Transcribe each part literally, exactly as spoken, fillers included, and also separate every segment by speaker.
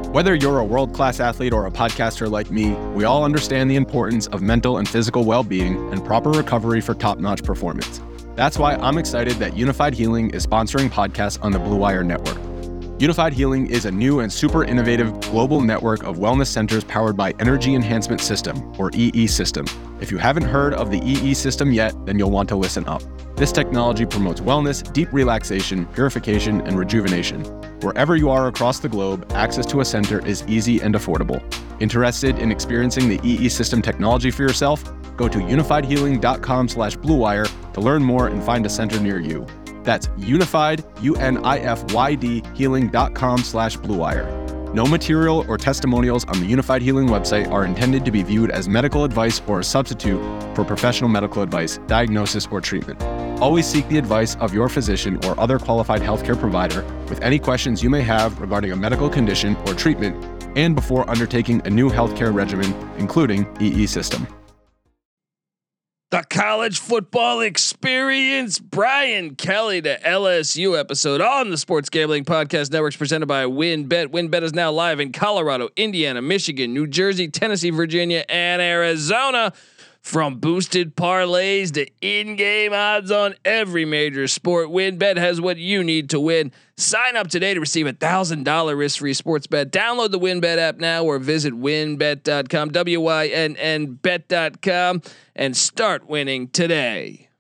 Speaker 1: Whether you're a world-class athlete or a podcaster like me, we all understand the importance of mental and physical well-being and proper recovery for top-notch performance. That's why I'm excited that Unified Healing is sponsoring podcasts on the Blue Wire Network. Unified Healing is a new and super innovative global network of wellness centers powered by Energy Enhancement System, or E E System. If you haven't heard of the E E System yet, then you'll want to listen up. This technology promotes wellness, deep relaxation, purification, and rejuvenation. Wherever you are across the globe, access to a center is easy and affordable. Interested in experiencing the E E System technology for yourself? Go to unified healing dot com slash blue wire to learn more and find a center near you. That's unified, U N I F Y D, healing dot com slash blue wire. No material or testimonials on the Unified Healing website are intended to be viewed as medical advice or a substitute for professional medical advice, diagnosis, or treatment. Always seek the advice of your physician or other qualified healthcare provider with any questions you may have regarding a medical condition or treatment and before undertaking a new healthcare regimen, including E E System.
Speaker 2: The College Football Experience, Brian Kelly to L S U episode on the Sports Gambling Podcast Networks presented by WynnBET. WynnBET is now live in Colorado, Indiana, Michigan, New Jersey, Tennessee, Virginia, and Arizona. From boosted parlays to in-game odds on every major sport, WynnBET has what you need to win. Sign up today to receive a thousand dollar risk-free sports bet. Download the WynnBET app now or visit wynn bet dot com, W Y N N bet dot com, and start winning today.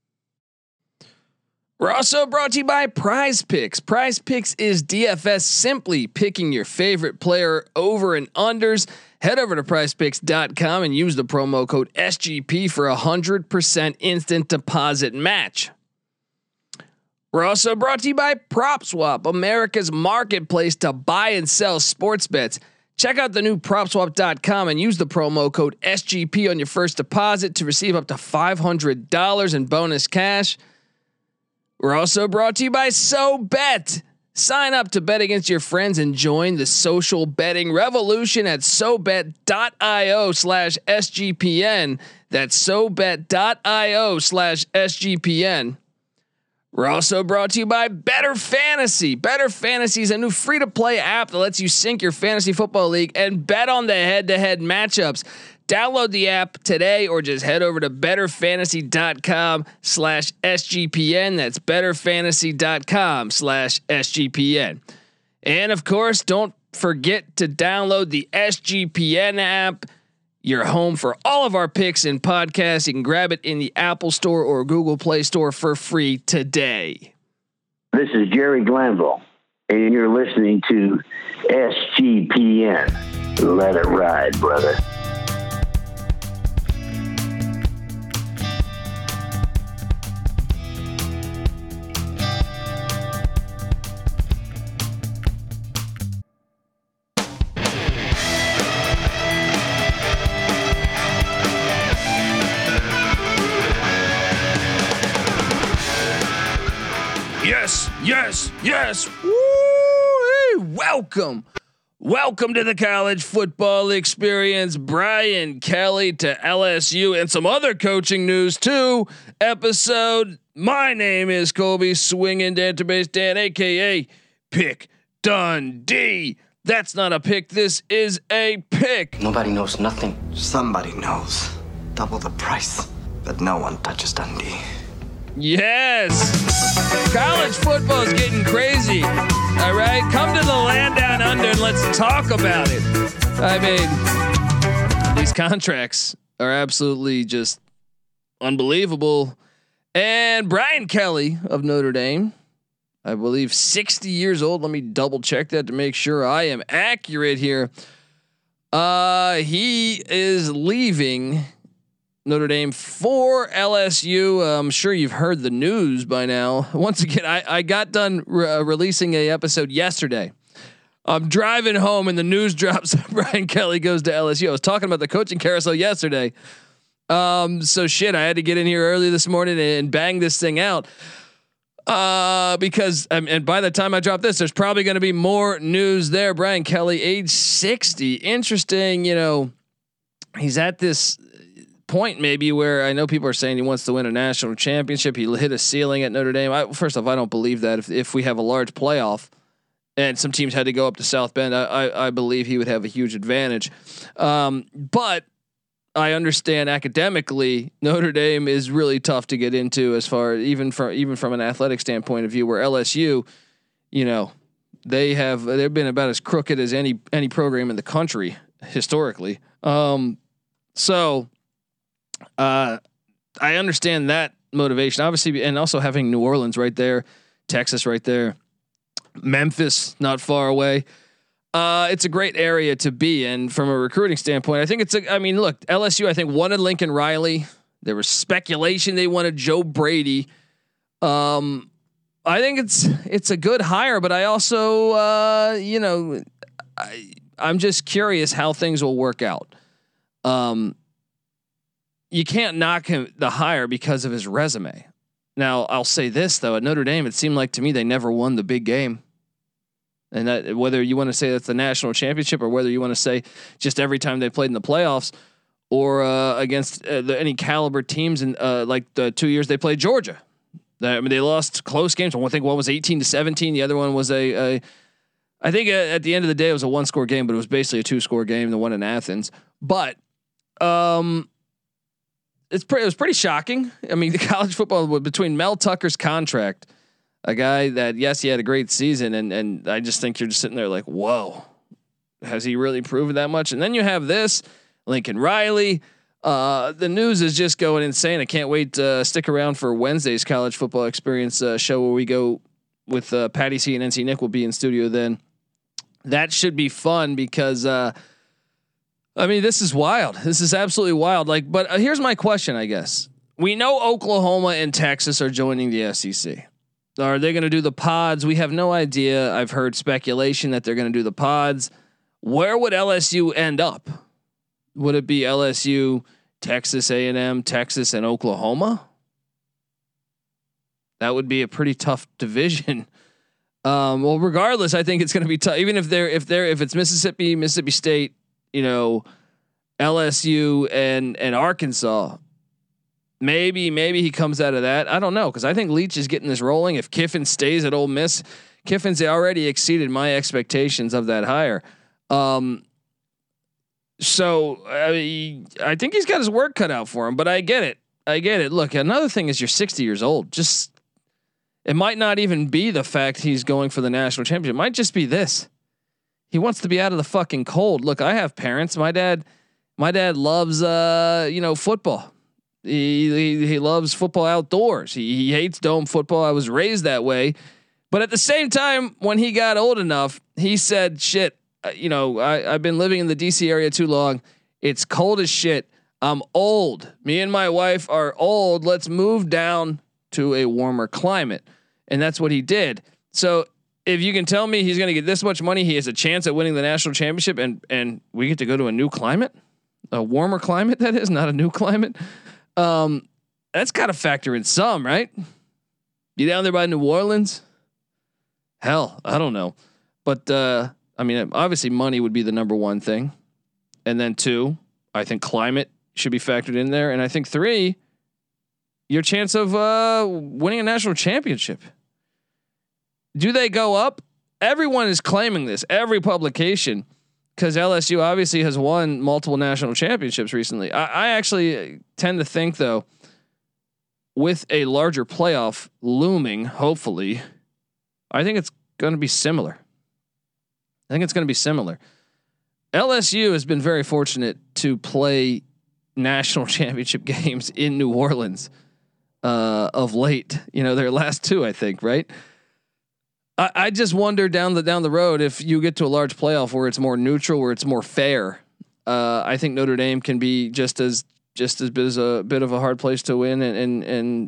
Speaker 2: We're also brought to you by Prize Picks. Prize Picks is D F S simply picking your favorite player over and unders. Head over to prize picks dot com and use the promo code S G P for a one hundred percent instant deposit match. We're also brought to you by PropSwap, America's marketplace to buy and sell sports bets. Check out the new prop swap dot com and use the promo code S G P on your first deposit to receive up to five hundred dollars in bonus cash. We're also brought to you by SoBet. Sign up to bet against your friends and join the social betting revolution at sobet dot io slash S G P N. That's sobet dot io slash S G P N. We're also brought to you by Better Fantasy. Better Fantasy is a new free-to-play app that lets you sync your fantasy football league and bet on the head-to-head matchups. Download the app today or just head over to better fantasy dot com slash S G P N. That's better fantasy dot com slash S G P N. And of course, don't forget to download the S G P N app. You're home for all of our picks and podcasts. You can grab it in the Apple Store or Google Play Store for free today.
Speaker 3: This is Jerry Glanville, and you're listening to S G P N. Let it ride, brother.
Speaker 2: Yes, yes, yes. Woo! Welcome. Welcome to the College Football Experience. Brian Kelly to L S U and some other coaching news too. Episode. My name is Colby Swinging Database Dan, aka Pick Dundee. That's not a pick. This is a pick.
Speaker 4: Nobody knows nothing. Somebody knows. Double the price, but no one touches Dundee.
Speaker 2: Yes. College football is getting crazy. All right. Come to the land down under and let's talk about it. I mean, these contracts are absolutely just unbelievable. And Brian Kelly of Notre Dame, I believe sixty years old. Let me double check that to make sure I am accurate here. Uh, he is leaving Notre Dame for L S U. I'm sure you've heard the news by now. Once again, I, I got done re- uh, releasing a episode yesterday. I'm driving home and the news drops. Brian Kelly goes to L S U. I was talking about the coaching carousel yesterday. Um, so shit, I had to get in here early this morning and bang this thing out. Uh, because um, and by the time I drop this, there's probably going to be more news there. Brian Kelly, age sixty. Interesting. You know, he's at this point maybe where I know people are saying he wants to win a national championship. He hit a ceiling at Notre Dame. I, first off, I don't believe that. If if we have a large playoff and some teams had to go up to South Bend. I, I, I believe he would have a huge advantage. Um, but I understand academically Notre Dame is really tough to get into as far even from even from an athletic standpoint of view, where L S U, you know, they have they've been about as crooked as any any program in the country historically. Um, so uh, I understand that motivation, obviously, and also having New Orleans right there, Texas right there, Memphis not far away. Uh, it's a great area to be in from a recruiting standpoint. I think it's a, I mean, look, L S U, I think wanted Lincoln Riley. There was speculation they wanted Joe Brady. Um, I think it's, it's a good hire, but I also, uh, you know, I, I'm just curious how things will work out. Um, you can't knock him the hire because of his resume. Now I'll say this though, at Notre Dame, it seemed like to me, they never won the big game. And that, whether you want to say that's the national championship or whether you want to say just every time they played in the playoffs or uh, against uh, the, any caliber teams in uh, like the two years they played Georgia, I mean, they lost close games. I think one was eighteen to seventeen. The other one was a, a I think at the end of the day, it was a one score game, but it was basically a two score game, the one in Athens. But um, it's pretty, it was pretty shocking. I mean, the college football between Mel Tucker's contract, a guy that, yes, he had a great season. And, and I just think you're just sitting there like, whoa, has he really proven that much? And then you have this Lincoln Riley. Uh, the news is just going insane. I can't wait to stick around for Wednesday's college football experience uh, show where we go with uh, Patty C and N C Nick will be in studio then. That should be fun because, uh, I mean, this is wild. This is absolutely wild. Like, but uh, here's my question, I guess. We know Oklahoma and Texas are joining the S E C. Are they going to do the pods? We have no idea. I've heard speculation that they're going to do the pods. Where would L S U end up? Would it be L S U, Texas A and M, Texas, and Oklahoma? That would be a pretty tough division. Um, well, regardless, I think it's going to be tough. Even if they're if they're if it's Mississippi, Mississippi State, you know, L S U and and Arkansas. Maybe, maybe he comes out of that. I don't know, because I think Leach is getting this rolling. If Kiffin stays at Ole Miss, Kiffin's already exceeded my expectations of that hire. Um, so I, I think he's got his work cut out for him. But I get it. I get it. Look, another thing is you're sixty years old. Just it might not even be the fact he's going for the national championship. It might just be this. He wants to be out of the fucking cold. Look, I have parents. My dad, my dad loves uh, you know, football. He, he he loves football outdoors. He he hates dome football. I was raised that way, but at the same time, when he got old enough, he said, "Shit, uh, you know, I I've been living in the D C area too long. It's cold as shit. I'm old. Me and my wife are old. Let's move down to a warmer climate." And that's what he did. So if you can tell me he's going to get this much money, he has a chance at winning the national championship, and and we get to go to a new climate, a warmer climate. That is not a new climate. Um, that's got to factor in some, right? You down there by New Orleans? Hell, I don't know. But, uh, I mean, obviously money would be the number one thing. And then two, I think climate should be factored in there. And I think three, your chance of, uh, winning a national championship. Do they go up? Everyone is claiming this, every publication. Because L S U obviously has won multiple national championships recently. I, I actually tend to think, though, with a larger playoff looming, hopefully, I think it's going to be similar. I think it's going to be similar. L S U has been very fortunate to play national championship games in New Orleans uh, of late. You know, their last two, I think, right? I, I just wonder down the down the road if you get to a large playoff where it's more neutral, where it's more fair. Uh, I think Notre Dame can be just as just as bit as a bit of a hard place to win, and and and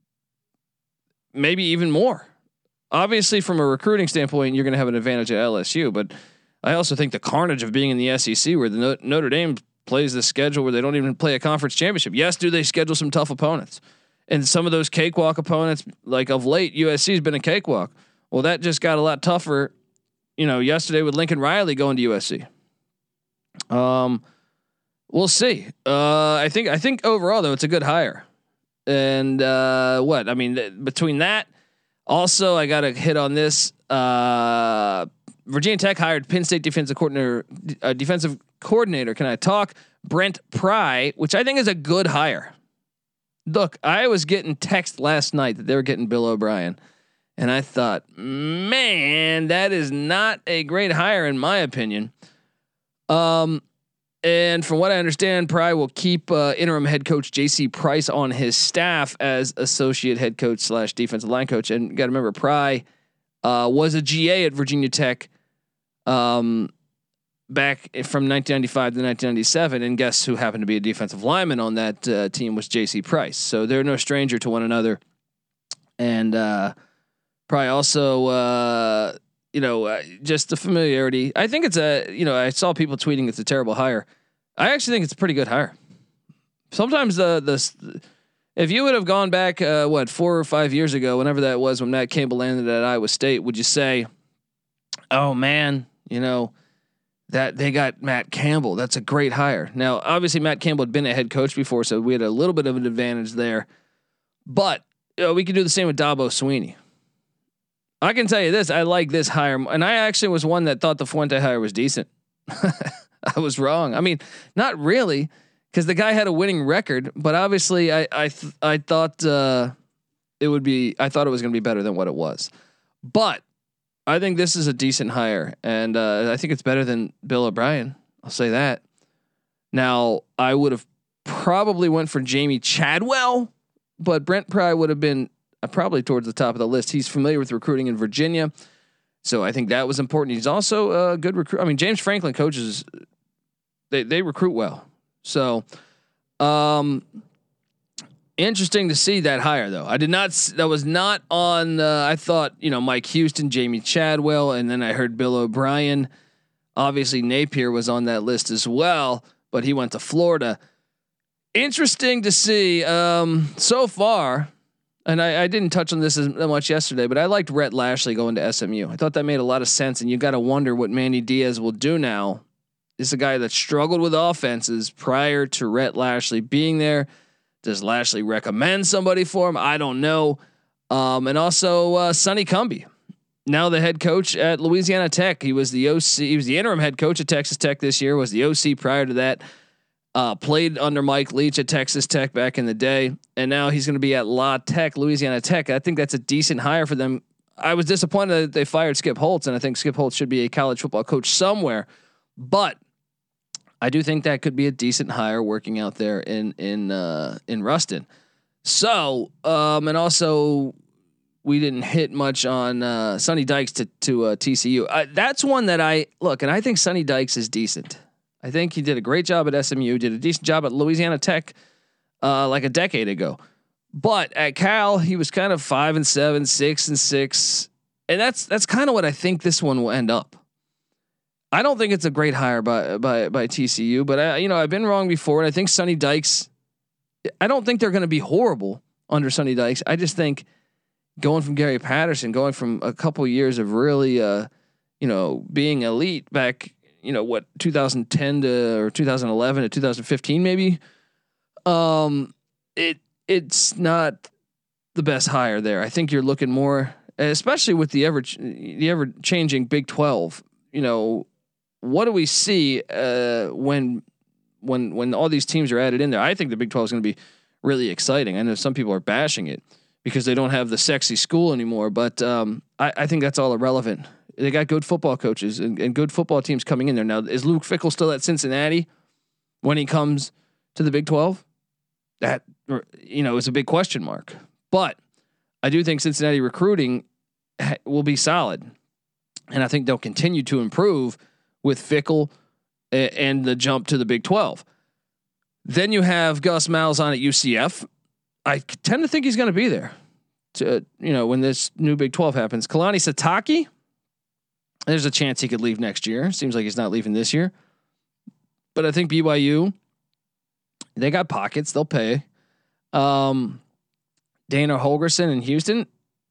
Speaker 2: maybe even more. Obviously, from a recruiting standpoint, you're going to have an advantage at L S U, but I also think the carnage of being in the S E C, where the no- Notre Dame plays the schedule where they don't even play a conference championship. Yes, do they schedule some tough opponents, and some of those cakewalk opponents, like of late, U S C has been a cakewalk. Well, that just got a lot tougher, you know, yesterday with Lincoln Riley going to U S C. Um, we'll see. Uh, I think I think overall though it's a good hire. And uh, what I mean th- between that, also I got to hit on this. Uh, Virginia Tech hired Penn State defensive coordinator, uh, defensive coordinator. Can I talk? Brent Pry, which I think is a good hire. Look, I was getting text last night that they were getting Bill O'Brien, and I thought, man, that is not a great hire in my opinion. Um, and from what I understand, Pry will keep uh, interim head coach J C Price on his staff as associate head coach slash defensive line coach. And you got to remember, Pry uh, was a G A at Virginia Tech. Um, back from nineteen ninety-five to nineteen ninety-seven, and guess who happened to be a defensive lineman on that uh, team was J C Price. So they're no stranger to one another. And uh, probably also, uh, you know, uh, just the familiarity. I think it's a, you know, I saw people tweeting it's a terrible hire. I actually think it's a pretty good hire. Sometimes the the if you would have gone back, uh, what four or five years ago, whenever that was, when Matt Campbell landed at Iowa State, would you say, "Oh man, you know"? That they got Matt Campbell. That's a great hire. Now, obviously, Matt Campbell had been a head coach before, so we had a little bit of an advantage there. But you know, we can do the same with Dabo Swinney. I can tell you this: I like this hire, and I actually was one that thought the Fuente hire was decent. I was wrong. I mean, not really, because the guy had a winning record. But obviously, I I th- I thought uh, it would be. I thought it was going to be better than what it was. But I think this is a decent hire, and uh, I think it's better than Bill O'Brien. I'll say that. Now, I would have probably went for Jamie Chadwell, but Brent Pry would have been uh, probably towards the top of the list. He's familiar with recruiting in Virginia, so I think that was important. He's also a good recruit. I mean, James Franklin coaches; they they recruit well. So, um. Interesting to see that hire though. I did not. That was not on. Uh, I thought you know Mike Houston, Jamie Chadwell, and then I heard Bill O'Brien. Obviously Napier was on that list as well, but he went to Florida. Interesting to see um, so far, and I, I didn't touch on this as much yesterday, but I liked Rhett Lashley going to S M U. I thought that made a lot of sense, and you got to wonder what Manny Diaz will do now. This is a guy that struggled with offenses prior to Rhett Lashley being there. Does Lashley recommend somebody for him? I don't know. Um, and also uh, Sonny Cumbie, now the head coach at Louisiana Tech. He was the O C. He was the interim head coach at Texas Tech this year. Was the O C prior to that. Uh, played under Mike Leach at Texas Tech back in the day, and now he's going to be at La Tech, Louisiana Tech. I think that's a decent hire for them. I was disappointed that they fired Skip Holtz, and I think Skip Holtz should be a college football coach somewhere, but I do think that could be a decent hire working out there in in uh, in Ruston. So, um, and also we didn't hit much on uh, Sonny Dykes to to uh, T C U. Uh, that's one that I look, and I think Sonny Dykes is decent. I think he did a great job at S M U, did a decent job at Louisiana Tech uh, like a decade ago. But at Cal, he was kind of five and seven, six and six, and that's that's kind of what I think this one will end up. I don't think it's a great hire by by by T C U, but I, you know, I've been wrong before, and I think Sonny Dykes. I don't think they're going to be horrible under Sonny Dykes. I just think going from Gary Patterson, going from a couple of years of really, uh, you know, being elite back, you know, what two thousand ten to or two thousand eleven to two thousand fifteen, maybe. Um, it it's not the best hire there. I think you're looking more, especially with the ever the ever changing Big twelve. You know. What do we see uh, when when when all these teams are added in there? I think the Big twelve is going to be really exciting. I know some people are bashing it because they don't have the sexy school anymore, but um, I, I think that's all irrelevant. They got good football coaches and, and good football teams coming in there. Now, is Luke Fickell still at Cincinnati when he comes to the Big twelve? That, you know, is a big question mark. But I do think Cincinnati recruiting will be solid, and I think they'll continue to improve with Fickell and the jump to the Big twelve. Then you have Gus Malzahn at U C F. I tend to think he's going to be there to, you know, when this new Big twelve happens. Kalani Sitake, there's a chance he could leave next year. Seems like he's not leaving this year, but I think B Y U, they got pockets. They'll pay. Um, Dana Holgorsen in Houston,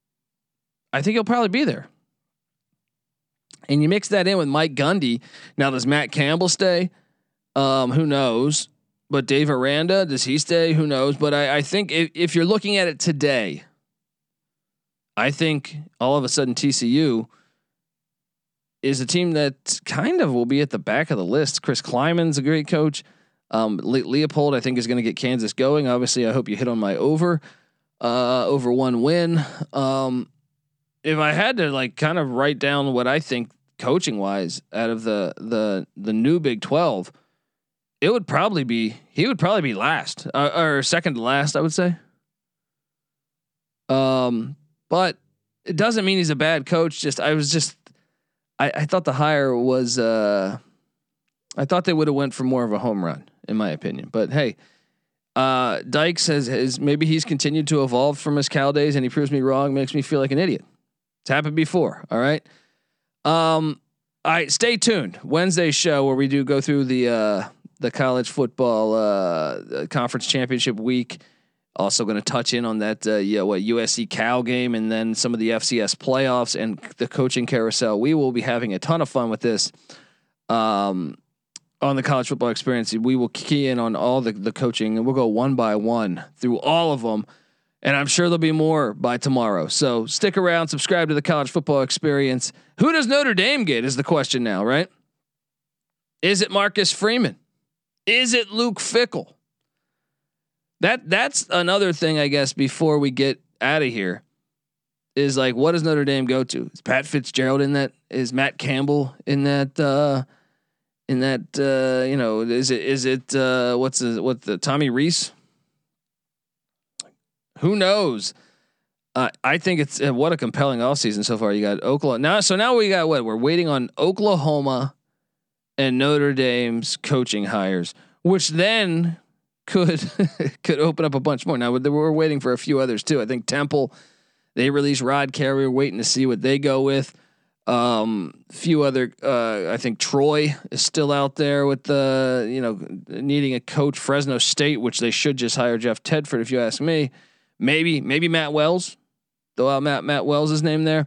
Speaker 2: I think he'll probably be there. And you mix that in with Mike Gundy. Now, does Matt Campbell stay? Um, who knows? But Dave Aranda, does he stay? Who knows? But I, I think if, if you're looking at it today, I think all of a sudden T C U is a team that kind of will be at the back of the list. Chris Kleiman's a great coach. Um, Le- Leopold, I think, is going to get Kansas going. Obviously, I hope you hit on my over, uh, over one win. Um, if I had to like kind of write down what I think coaching wise out of the the the new Big twelve, it would probably be he would probably be last uh, or second to last, I would say. Um, but it doesn't mean he's a bad coach. Just I was just. I, I thought the hire was. Uh, I thought they would have went for more of a home run, in my opinion. But hey, uh, Dykes has, has maybe he's continued to evolve from his Cal days, and he proves me wrong, makes me feel like an idiot. It's happened before. All right. Um. All right. Stay tuned. Wednesday's show where we do go through the uh, the college football uh, conference championship week. Also going to touch in on that, uh, yeah, what U S C Cal game, and then some of the F C S playoffs and the coaching carousel. We will be having a ton of fun with this um, on the college football experience. We will key in on all the, the coaching, and we'll go one by one through all of them. And I'm sure there'll be more by tomorrow. So stick around, subscribe to the college football experience. Who does Notre Dame get is the question now, right? Is it Marcus Freeman? Is it Luke Fickell? That that's another thing, I guess, before we get out of here, is like, what does Notre Dame go to? Is Pat Fitzgerald in that? Is Matt Campbell in that? Uh, in that, uh, you know, is it is it uh, what's the what the Tommy Rees? Who knows? Uh, I think it's uh, what a compelling offseason so far. You got Oklahoma now, so now we got what we're waiting on Oklahoma and Notre Dame's coaching hires, which then could could open up a bunch more. Now we're waiting for a few others too. I think Temple, they released Rod Carey, waiting to see what they go with. Um, few other, uh, I think Troy is still out there with the, you know, needing a coach. Fresno State, which they should just hire Jeff Tedford, if you ask me. Maybe maybe Matt Wells. Throw out Matt Matt Wells' name there.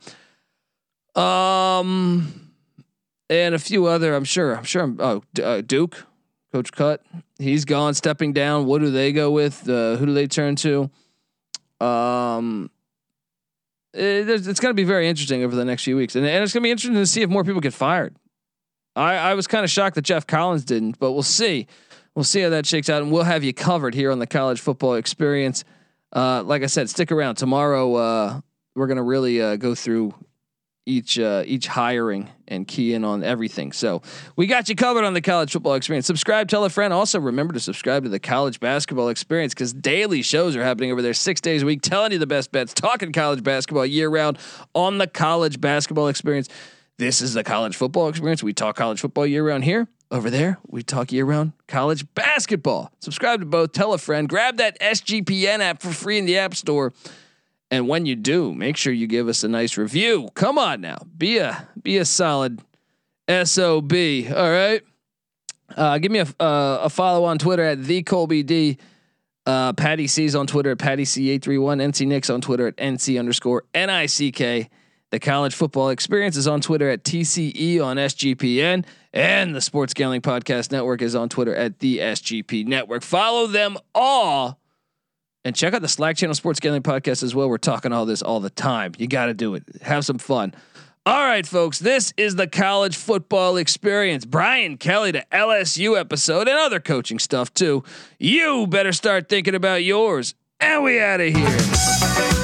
Speaker 2: Um, and a few other. I'm sure. I'm sure. Oh, uh, Duke. Coach Cut, he's gone, stepping down. What do they go with? Uh, who do they turn to? Um, it, it's going to be very interesting over the next few weeks, and, and it's going to be interesting to see if more people get fired. I, I was kind of shocked that Jeff Collins didn't, but we'll see. We'll see how that shakes out, and we'll have you covered here on the college football experience. Uh, like I said, stick around. Tomorrow, uh, we're going to really uh, go through each uh, each hiring and key in on everything. So we got you covered on the college football experience. Subscribe, tell a friend. Also remember to subscribe to the college basketball experience, because daily shows are happening over there six days a week, telling you the best bets, talking college basketball year round on the college basketball experience. This is the college football experience. We talk college football year round here. Over there, we talk year round college basketball. Subscribe to both, tell a friend, grab that S G P N app for free in the App Store. And when you do, make sure you give us a nice review. Come on now, be a be a solid S O B. All right, uh, give me a uh, a follow on Twitter at the Colby D. Uh, Patty C's on Twitter at Patty C eight three one. N C Nick's on Twitter at N C underscore N I C K. The College Football Experience is on Twitter at T C E on S G P N, and the Sports Gambling Podcast Network is on Twitter at the S G P Network. Follow them all. And check out the Slack channel Sports Gambling Podcast as well. We're talking all this all the time. You got to do it. Have some fun. All right, folks, this is the College Football Experience. Brian Kelly to L S U episode and other coaching stuff too. You better start thinking about yours. And we out of here.